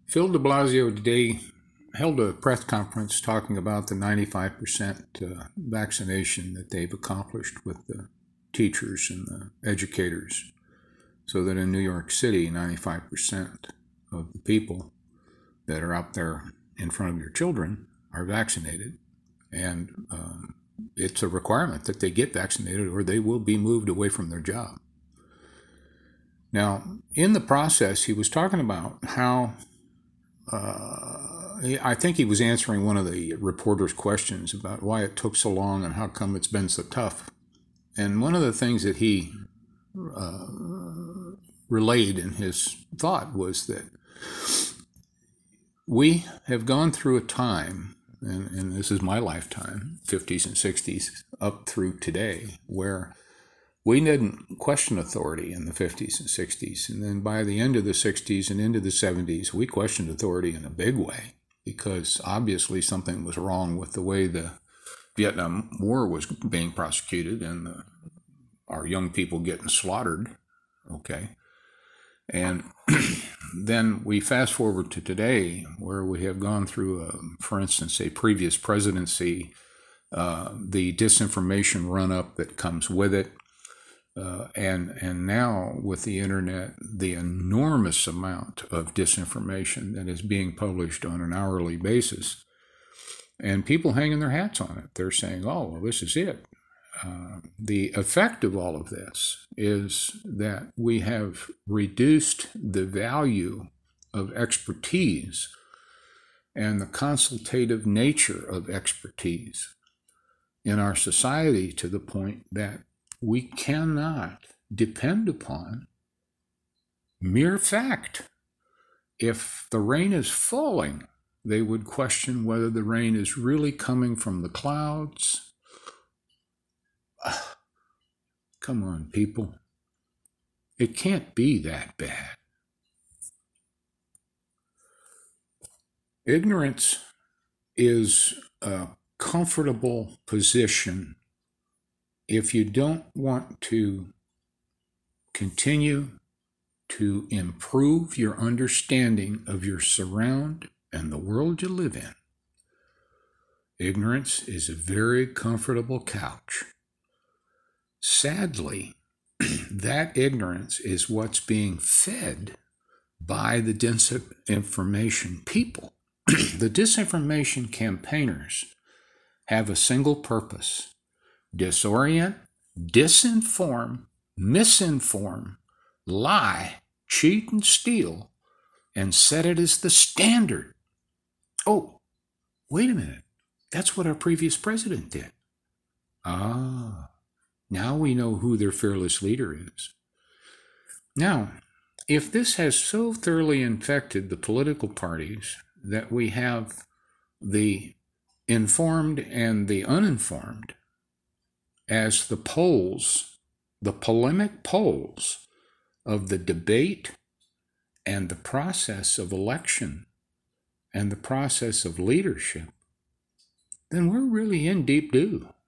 Phil de Blasio today held a press conference talking about the 95% vaccination that they've accomplished with the teachers and the educators, so that in New York City, 95% of the people that are out there in front of your children are vaccinated. And it's a requirement that they get vaccinated or they will be moved away from their job. Now, in the process, he was talking about how I think he was answering one of the reporter's questions about why it took so long and how come it's been so tough. And one of the things that he relayed in his thought was that we have gone through a time, and this is my lifetime, 50s and 60s, up through today, where we didn't question authority in the 50s and 60s. And then by the end of the 60s and into the 70s, we questioned authority in a big way because obviously something was wrong with the way the Vietnam War was being prosecuted and our young people getting slaughtered. Okay. And then we fast forward to today where we have gone through, for instance, a previous presidency, the disinformation run-up that comes with it. And now with the internet, the enormous amount of disinformation that is being published on an hourly basis, and people hanging their hats on it. They're saying, oh, well, this is it. The effect of all of this is that we have reduced the value of expertise and the consultative nature of expertise in our society to the point that we cannot depend upon mere fact. If the rain is falling, they would question whether the rain is really coming from the clouds. Come on, people. It can't be that bad. Ignorance is a comfortable position if you don't want to continue to improve your understanding of your surround and the world you live in. Ignorance is a very comfortable couch. Sadly, that ignorance is what's being fed by the disinformation people. The disinformation campaigners have a single purpose: disorient, disinform, misinform, lie, cheat, and steal, and set it as the standard. Oh, wait a minute. That's what our previous president did. Now we know who their fearless leader is. Now, if this has so thoroughly infected the political parties that we have the informed and the uninformed as the polls, the polemic polls of the debate and the process of election and the process of leadership, then we're really in deep doo.